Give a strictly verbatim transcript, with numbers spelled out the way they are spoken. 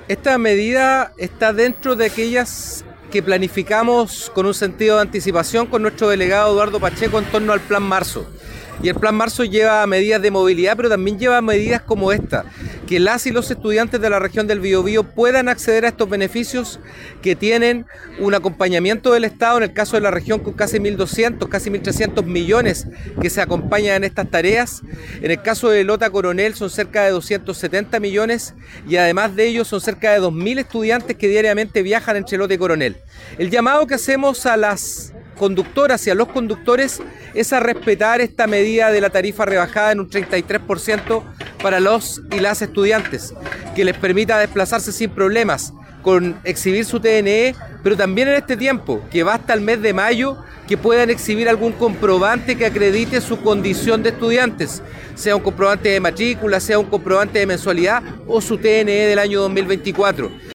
Esta medida está dentro de aquellas que planificamos con un sentido de anticipación con nuestro delegado Eduardo Pacheco en torno al Plan Marzo. Y el Plan Marzo lleva medidas de movilidad, pero también lleva medidas como esta, que las y los estudiantes de la región del Biobío puedan acceder a estos beneficios que tienen un acompañamiento del Estado, en el caso de la región con casi mil doscientos, casi mil trescientos millones que se acompañan en estas tareas. En el caso de Lota Coronel son cerca de doscientos setenta millones y además de ellos son cerca de dos mil estudiantes que diariamente viajan entre Lota y Coronel. El llamado que hacemos a las conductoras y a los conductores es a respetar esta medida de la tarifa rebajada en un treinta y tres por ciento para los y las estudiantes, que les permita desplazarse sin problemas, con exhibir su T N E, pero también en este tiempo, que va hasta el mes de mayo, que puedan exhibir algún comprobante que acredite su condición de estudiantes, sea un comprobante de matrícula, sea un comprobante de mensualidad o su T N E del año dos mil veinticuatro.